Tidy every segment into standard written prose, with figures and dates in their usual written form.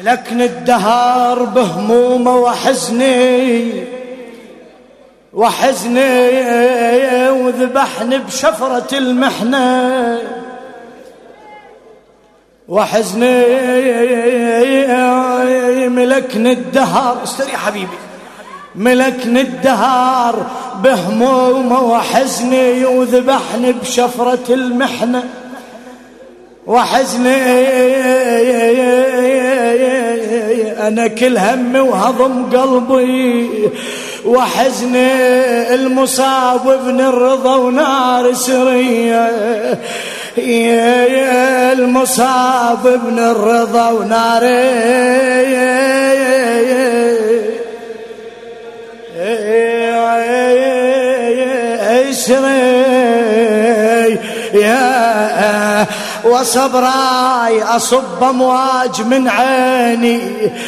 ملكني الدهر بهمومه وحزني وذبحني بشفرة المحنة وحزني. ملكني الدهر استريح حبيبي، ملكني الدهر بهمومه وحزني وذبحني بشفرة المحنة وحزني. أنا كل همي وهضم قلبي وحزني، المصاب ابن الرضا ونار سرية، المصاب ابن الرضا ونار سرية. وصبراي أصب أمواج من عيني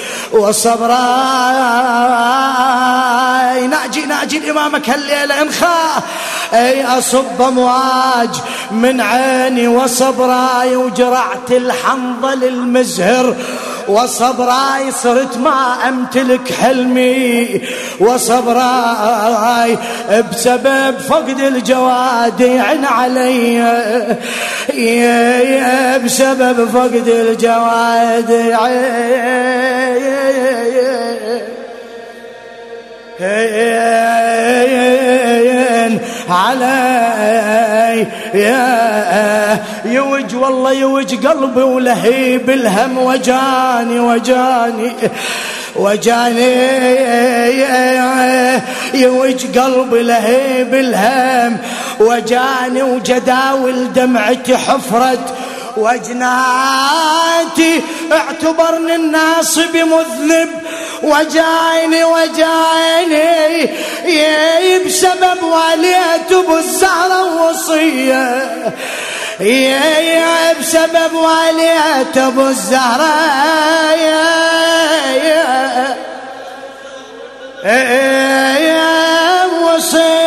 وصبراي ناجي الإمامك هالليلة انخاه. اي أصب أمواج من عيني وصبراي وجرعت الحنظل المزهر وصبراي صرت ما أمتلك حلمي وصبراي بسبب فقد الجواد يعن علي بسبب فقد الجواد علي يوج والله يوج قلبي ولهيب الهم وجاني يوج قلبي لهيب الهم وجاني وجداول دمعتي حفرت وجناتي اعتبرني الناصب مذنب وجاني بسبب واليت ابو الزهرة وصية بسبب واليت ابو الزهرة وصية